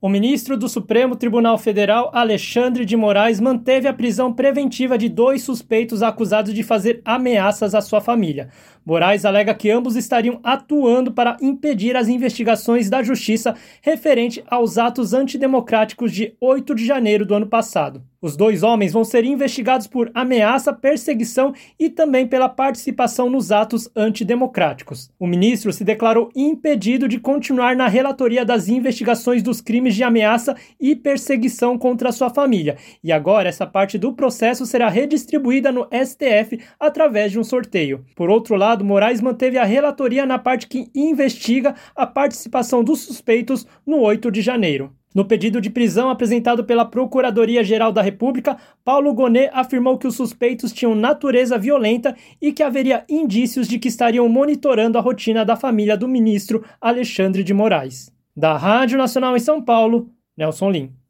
O ministro do Supremo Tribunal Federal, Alexandre de Moraes, manteve a prisão preventiva de 2 suspeitos acusados de fazer ameaças à sua família. Moraes alega que ambos estariam atuando para impedir as investigações da Justiça referente aos atos antidemocráticos de 8 de janeiro do ano passado. Os 2 homens vão ser investigados por ameaça, perseguição e também pela participação nos atos antidemocráticos. O ministro se declarou impedido de continuar na relatoria das investigações dos crimes de ameaça e perseguição contra sua família, e agora essa parte do processo será redistribuída no STF através de um sorteio. Por outro lado, Moraes manteve a relatoria na parte que investiga a participação dos suspeitos no 8 de janeiro. No pedido de prisão apresentado pela Procuradoria-Geral da República, Paulo Gonet afirmou que os suspeitos tinham natureza violenta e que haveria indícios de que estariam monitorando a rotina da família do ministro Alexandre de Moraes. Da Rádio Nacional em São Paulo, Nelson Lim.